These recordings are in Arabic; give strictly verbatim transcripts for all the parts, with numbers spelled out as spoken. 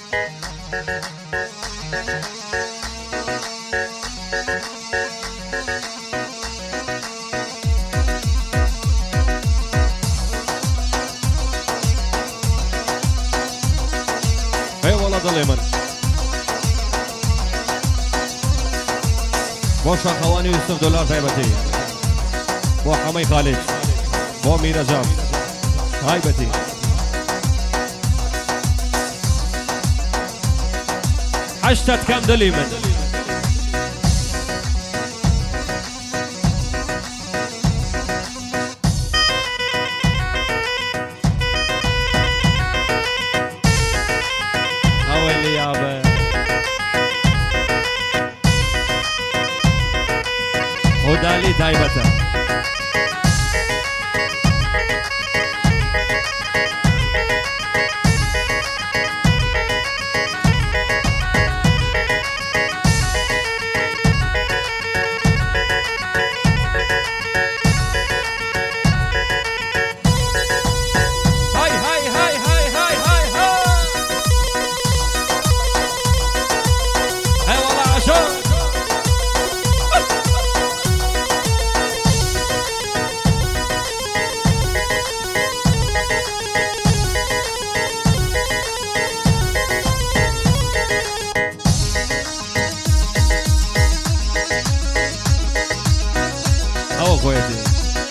اي والله ضل يمن باشا خواني يوسف دولار تايبتي بو حمي خالد بو ميرا جام تايبتي حشتت كم دل يمن اولي يابا ودالي تايبته هاي هاي هاي هاي هاي هاي هاي هاي والله عشان هو كويتي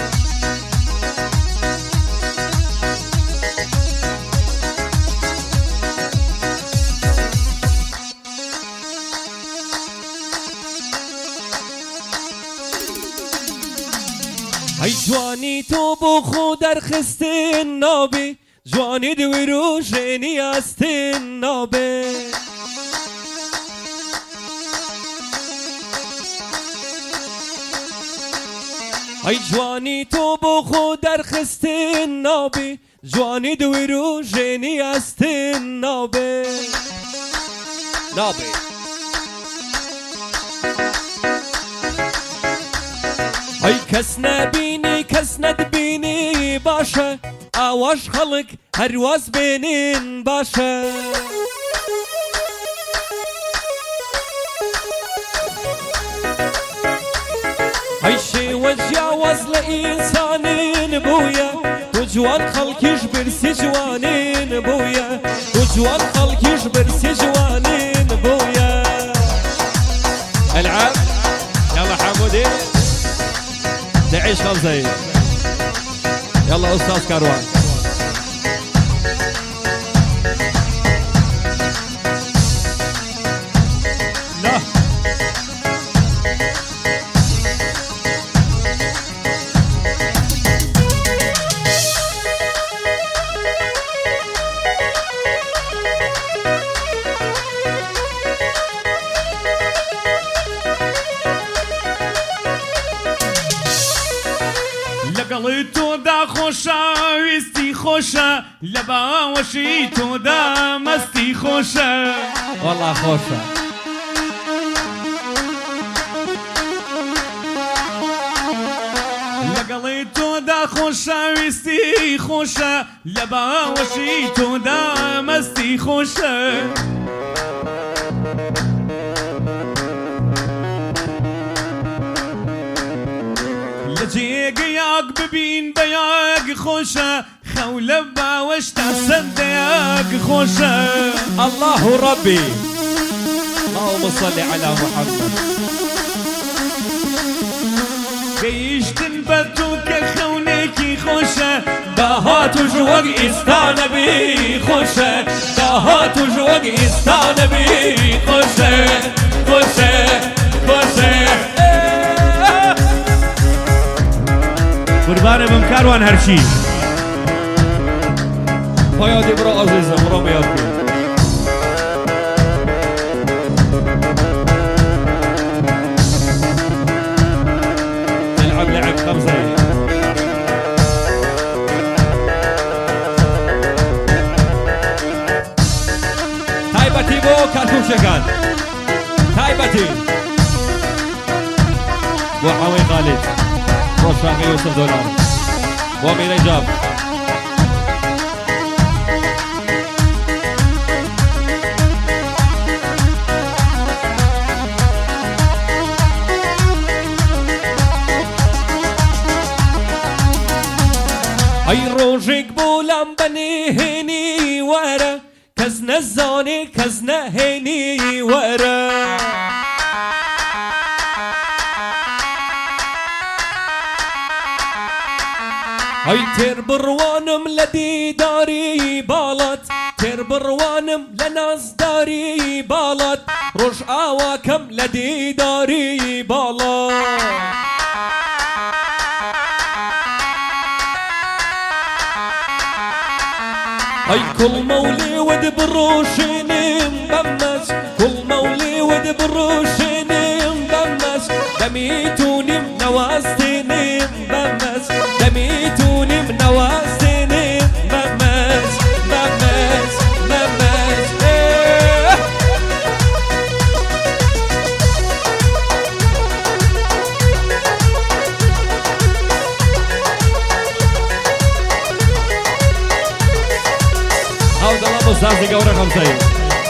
ای جوانی تو بو خود در خستین نابی جوانی دوی رو جنی استین نابی ای جوانی تو بو خود در خستین نابی جوانی دوی رو جنی استین نابی نابی ای کس نبینی کس ندبینی باشه آواش خلق هر واز بینین باشه ای شی وجاوز لإنسانين بويا وجوان خلقش برسي جوانين بويا وجوان خلقش برسي جوانين بويا العب يلا حمودي تعيش خمسة يلا أستاذ كاروان لا لقلي تو دا خوشا ويستي خوشا لبا وشي تو دا مستي خوشا والله خوشة لقلي تو دا خوشا ويستي خوشا لبا وشي تو دا مستي خوشا لجيق ياق ببين بياق خوشة خولة باوش تحسن دياق خوشة الله ربي اللهم صل على محمد قيش تنبتوك خونيكي خوشة داهات وجوق استانبي خوشة داهات وجوق استانبي خوشة خوشة خوشة قربان بم كاروان هرشي فيادي برو عزيزة برو ميادي نلعب لعب خمسة تايبتي بو كارتون شكان تايبتي بو حوي خالد بو شاقي يوسف دولار بو ميري جاب روجك بولم بني هني ورا كزنا الزاني كزنا هني ورا هاي تير بروانم لدي داري بالات تير بروانم لناس داري بالات روش آواكم لدي داري بالات هاي كل مولي ود بروشين مبمس كل مولي ود بروشين مبمس دميتوني منواستيني مبمس دميتوني منواستيني مبمس مبمس مبمس ايه هاود الله مستعزي قورة خمسين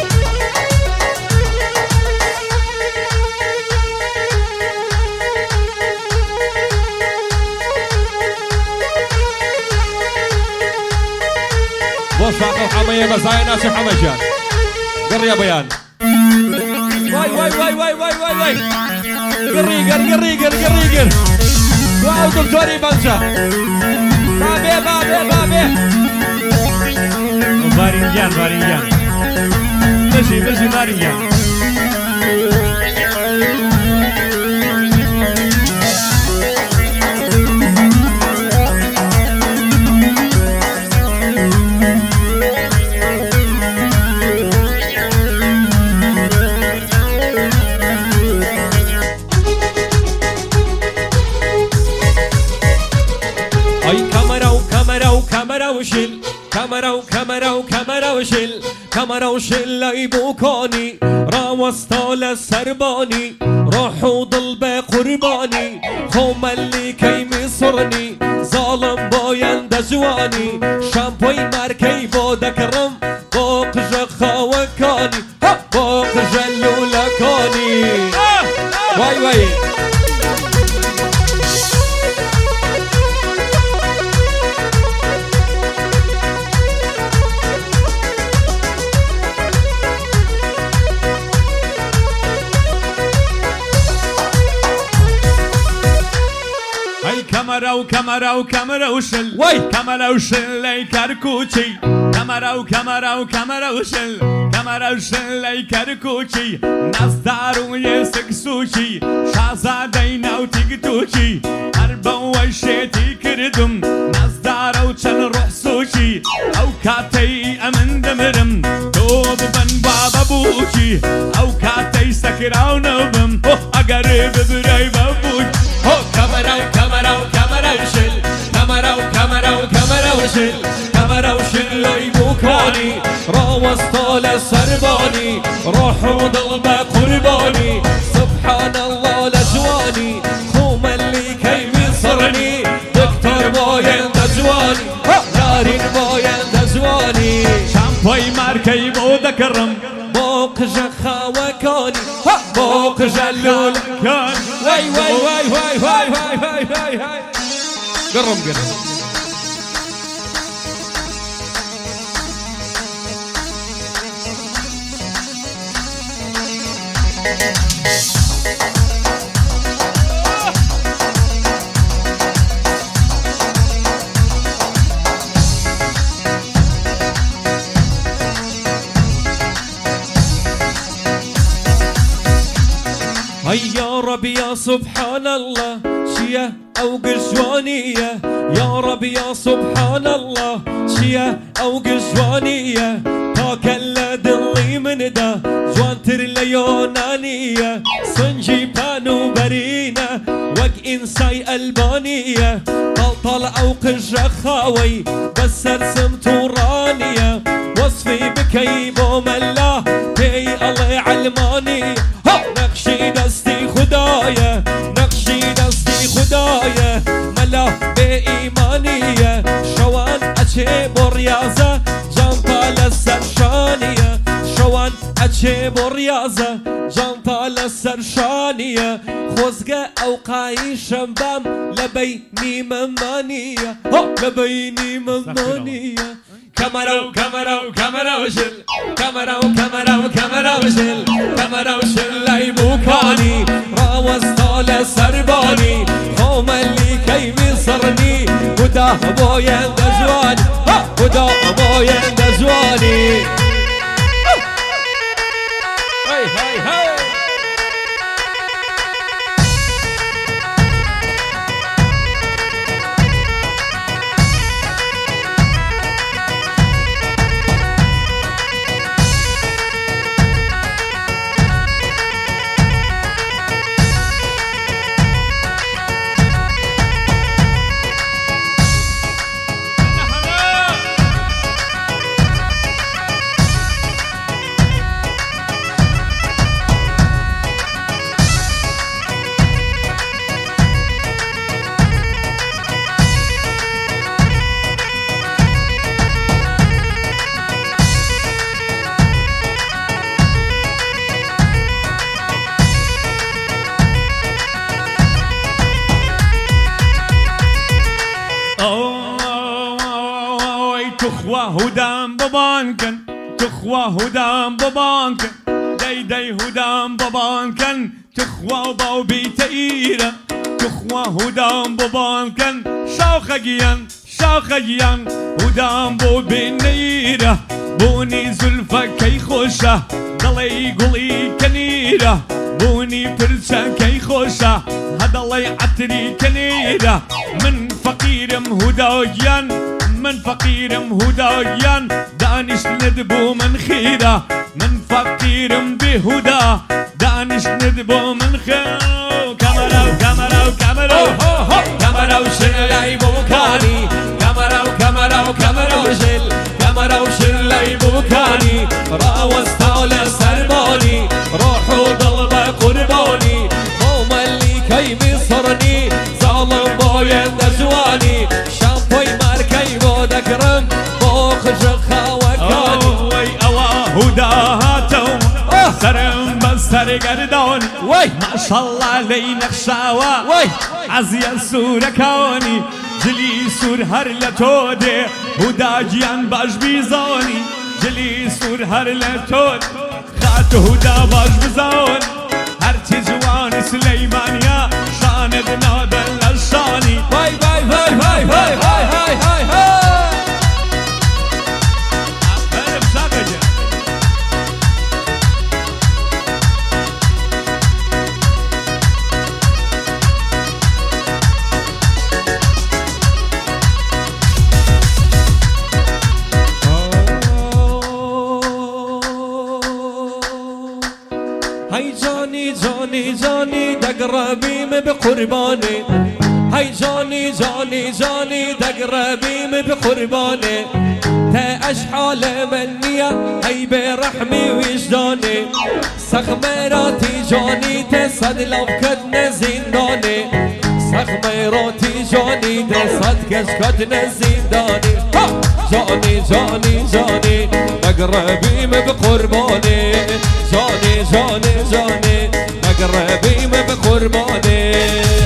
بوش عقل حمية بزاي ناسي حمجان قر يا بيان واي واي واي واي واي واي واي قري قر قري قر قري قر واو دكتوري بنجا بابي بابي بابي بارنجان بارنجان مشي مشي بارنجان كاميرا وشل كاميرا وكاميرا وكاميرا وشل كاميرا وشل يبوكوني راوستا للسرباني روح وضل بقرباني هم اللي كي مصرني ظالم باين دجواني شامبوي ماركي بودك رم بوق جخا وكاني بوق جلو لكاني واي واي كاميرا وكاميرا وكاميرا وشل واي كاميرا وشل لي كركوتشي كاميرا وكاميرا وكاميرا وشل كاميرا وشل لي كركوتشي ناس دارو يسكسوشي شازادينا وتيكتوشي أربا وشيتي كردم ناس دارو تشل روح سوشي أو كاتي أمن دمرم دوب بن بابا بوشي أو كاتي سكراو نوبم أقرب براي بابوش كاميرا وكاميرا وكاميرا وشل كاميرا وكاميرا وكاميرا وشل كاميرا وشل يبوكاني راوستا للسرباني روح وضل بقرباني سبحان الله لجواني هم اللي كي مصرني دكتور باين دجواني نارين باين دجواني شامبوي ماركي بودك الرم بوق جخا وكاني بوق جلول كان واي واي واي واي واي واي واي واي واي قرم قرم هيا يا رب يا سبحان الله شيا او قشوانية يا رب يا سبحان الله شيا او قشوانية تاكل دلي من دا جوانتر ليونانية سنجي بانو برينا وق انساي البانية طلطل او قشخاوي بس ارسم تورانية وصفي بكيبو ملا تي الله علماني نقشي دستي خدايا نقشي دستي خدايا ملا بإيمانية شوان أجيب رياضة جنطة للسرشانية شوان چه بریازه جانتا لسر شانیه خوزگه او قایشم بام لبینی ممانیه لبینی ممانیه كاميرا وكاميرا وكاميرا وشل كاميرا وكاميرا وكاميرا وشل كاميرا وشل لاي بوكاني راوز طال سرباني خوم اللي كي مصرني ودا بويا دجواني ودا بويا دجواني هاي هاي هاي تخوا هدام بابانكن تخوا هدام بابانكن داي داي هدام بابانكن تخوا باو بيتيرا تخوا هدام بابانكن شاخجيان شاخجيان هدام بو بنيرة بوني زلفة كي خوشة ضلي قولي كنيرة بوني برشا كي خوشة هذا الله يعتري كنيرة من فقير هدايان من فقير هدايان دانش ندبو من خيرة من فقير بهدى دانش ندبو من خيرة كاميرا وكاميرا وكاميرا كاميرا وشل لاي بوكاني كاميرا وكاميرا وكاميرا وشل كاميرا وشل لاي بوكاني راوز طال سرباني روحو ضلبة قرباني قوم اللي كي مصرني ظالم بوين دجواني شامبوي ماركي بودكرم بوخ جخا وكاني وي اوا هداهاتو سرم بسر قردون وي ما شاء الله علي نخشاوا وي عزيا سورة كوني جلي سور هر لتودي هداجيان باش بيزوني جلي سور هر لتود خات هدا باش بزون هرچی جوان سلیمانیا شاند نادن لشانی وای وای وای وای وای وای وای وای وای برم شاقجه هاي جاني جاني جاني دقربيم بقرباني هاي جاني جاني جاني دقربيم بقرباني تا اشحال منية هاي برحمي وجداني سخمراتي جاني تصد لو كدنا زنداني سخمراتي جاني تصد كش كدنا زنداني جاني جاني جاني دقربيم بقرباني جاني جاني جاني أقربي ما بقرباني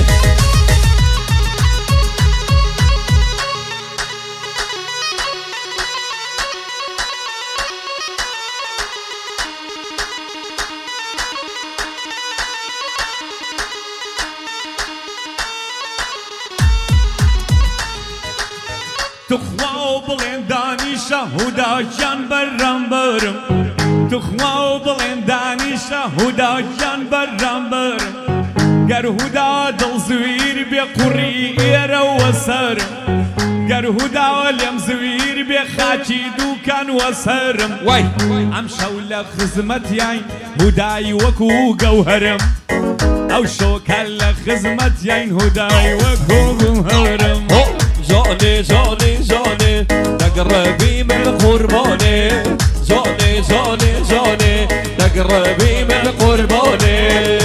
تخوا بلنداني شهودا جان برام برم تخوا بلنداني شهودا جان برام برم گر هدا دل زویر بقری ایرا وسرم گر هدا لم زویر بخاچی دوکان وسرم وای ام شول خدمت یاین هدای وکو گوهرم او شوکل خدمت یاین هدای وکو گوهرم جاني جاني جاني تقربي من قرباني جاني جاني جاني تقربي من قرباني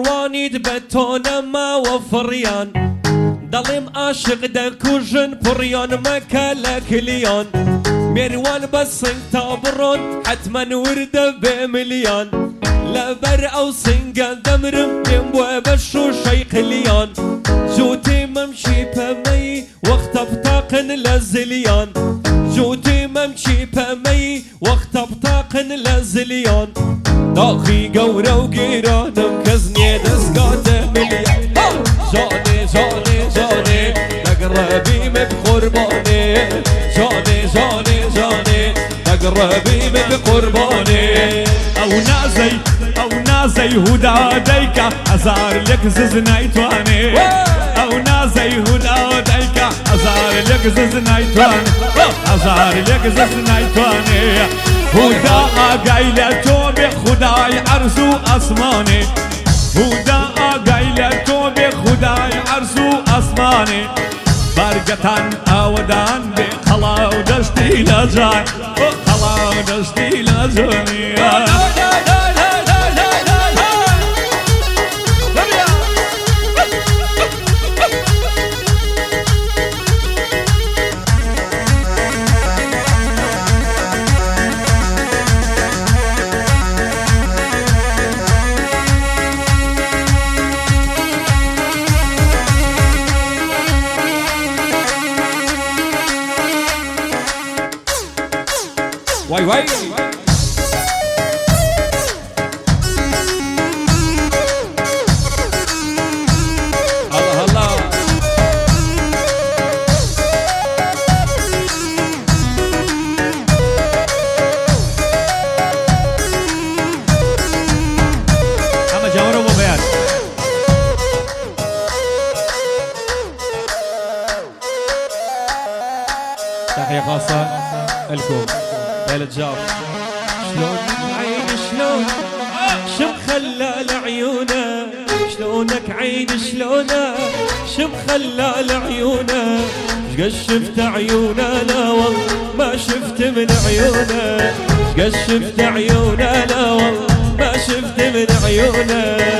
جواني دبتونا ما وفريان ضليم عاشق دكوجن بريان مكالك ليان مروان بس انت برون حتما ورده بمليان لبر او سنجا دمرم ينبو بشو شيخ ليان جوتي ممشي بمي وقت بطاقن لزليان جوتي ممشي بمي وقت بطاقن لزليان داخي قورا وقيران مكزني دسقات مليان جاني جاني جاني تقربي بقرباني جاني جاني جاني تقربي بقرباني او نازي او نازي هدا ديكا ازار لك ززنايتواني او نازي هدا ديكا ازار لك ززنايتواني ازار لك ززنايتواني هدا قايله توبي خداي عرسو اسماني هدا قايله توبي خداي عرسو اسماني برقتان اودان بخلا ودشتي لجاي خلا ودشتي لجاني واي واي الله الله اما جاورو وبيان تحية خاصة لكم ليلة جار شلون عين شلون شم خلال عيونه شلونك عين شلونه شم خلال عيونه شقد شفت عيونه لا والله ما شفت من عيونه شقد شفت عيونه لا والله ما شفت من عيونه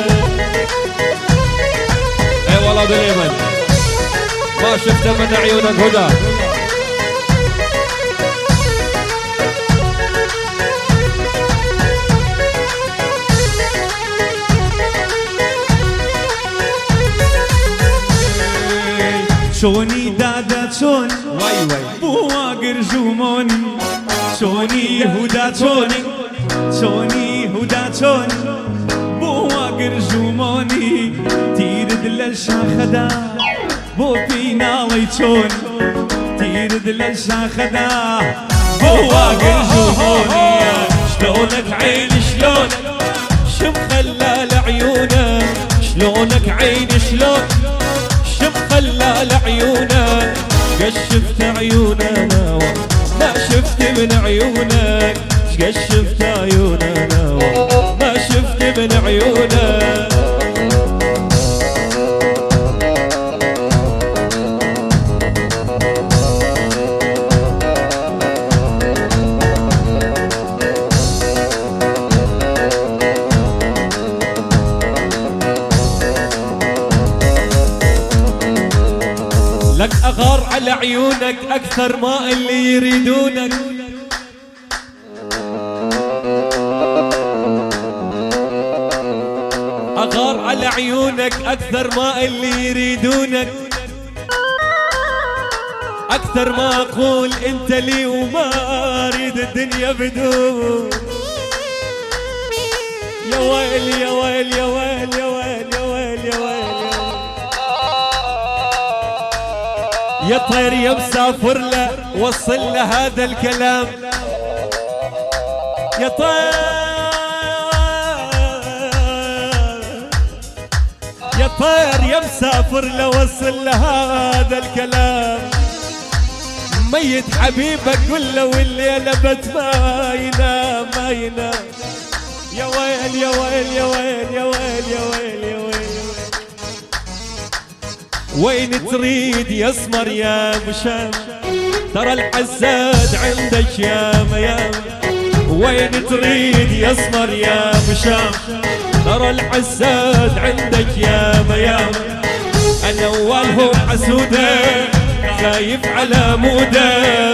اي والله باليمن ما شفت من عيونك هدى شوني دادا شون واي واي بواقر جوموني شوني هدا شوني شوني هدا شوني بواقر جوموني تيرد للشاخدا بو بينا ليتشون تيرد للشاخدا بواقر جوموني شلونك عين شلونك شم خلال عيونه شلونك عين شلون شم خلال عيونه قد شفت عيوننا ما شفت من عيونك قد شفت عيوننا ما شفت من عيونك لك أغار على عيونك أكثر ما اللي يريدونك أغار على عيونك أكثر ما اللي يريدونك أكثر ما أقول أنت لي وما أريد الدنيا بدون يا ويل يا ويل يا ويل يا ويل يا ويل يا ويل يا طير يا مسافر له وصل له هذا الكلام يا طير يا طير يا مسافر له وصل له هذا الكلام ميت حبيبك كله والليلة بت ما ينام ما ينام يا ويل يا ويل يا ويل يا ويل يا ويل يا ويل وين تريد يا اسمر يا مشام ترى الحساد عندك يا ميام وين تريد يا اسمر يا مشام ترى الحساد عندك ياما ياما. انا اولهم حسوده خايف على موده.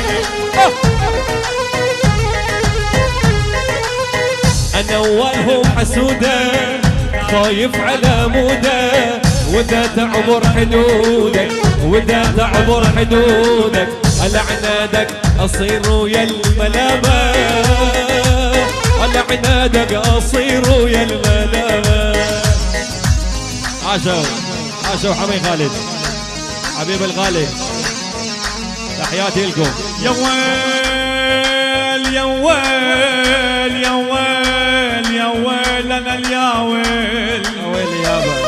انا اولهم حسوده خايف على موده. وذا تعبر حدودك وذا تعبر حدودك على عنادك اصير ويا الملامه. على عنادك اصير ويا الملامه. عاشوا عاشوا حمي خالد حبيب الغالي تحياتي لكم. يا ويل يا ويل يا ويل يا ويل انا اليا ويل يا ويل يابا.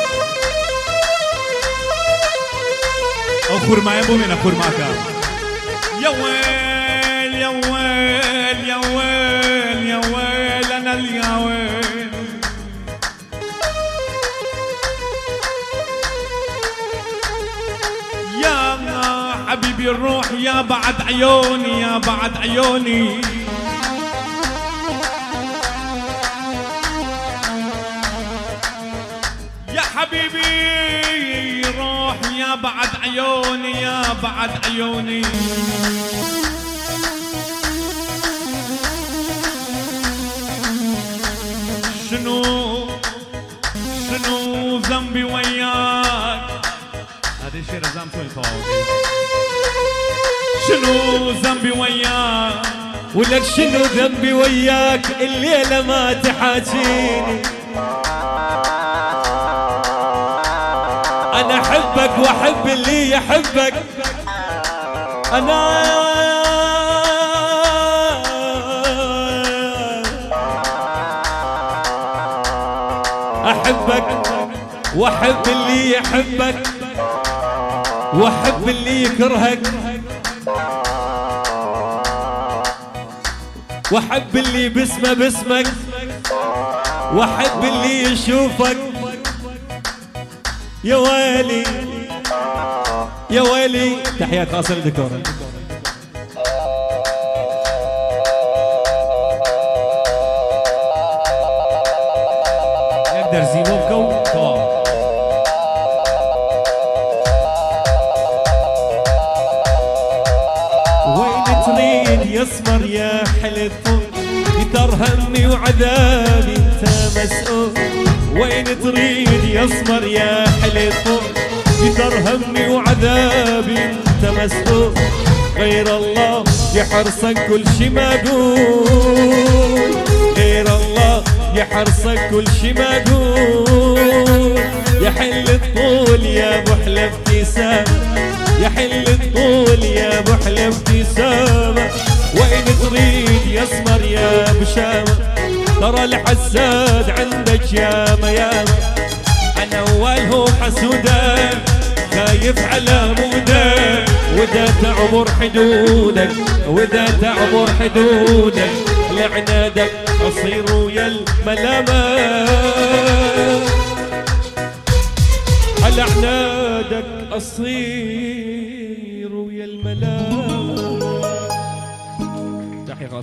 اخر ما يبو من اخر معك. يا ويل يا ويل يا ويل يا ويل انا اليا ويل. يا حبيبي الروح يا بعد عيوني يا بعد عيوني. يا حبيبي روح يا بعد عيوني يا بعد عيوني. شنو شنو ذنبي وياك. هذا الشيء رزام سوي صوت. شنو ذنبي وياك. ولك شنو ذنبي وياك الليلة ما تحاجيني. أنا أحبك وأحب اللي يحبك. أنا أحبك وأحب اللي يحبك وأحب اللي يكرهك وأحب اللي باسمه باسمك وأحب اللي يشوفك. يا ويلي يا ويلي. تحيات خاصة للدكتور. يقدر زيموكو طوال. وين تريد يسمر يا حلف يدر همي وعذابي انت مسؤول. وين تريد يسمر يا حلف يدر همي وعذابي انت مسؤول. غير الله يحرصك كل شي مقول. غير الله يحرصك كل شي مقول. يحل الطول يا ابو حلف ابتسامة. يحل الطول يا ابو حلف ابتسامة. وين تريد يسمر يا بشامة. ترى الحساد عندك ياما ياما. انا اولهم حسوده خايف على موده. وذا تعبر حدودك وذا تعبر حدودك لعنادك اصير ويا الملامه. على عنادك اصير ويا الملامه.